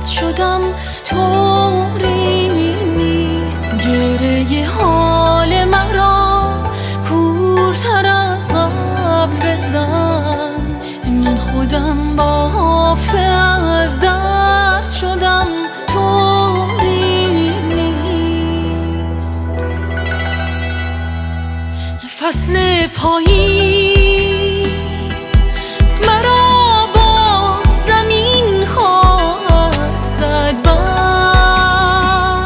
شدم طوری نیست. گره حال مرا کورتر از قبل بزن. من خودم بافته از درد شدم طوری نیست. فصل پاییز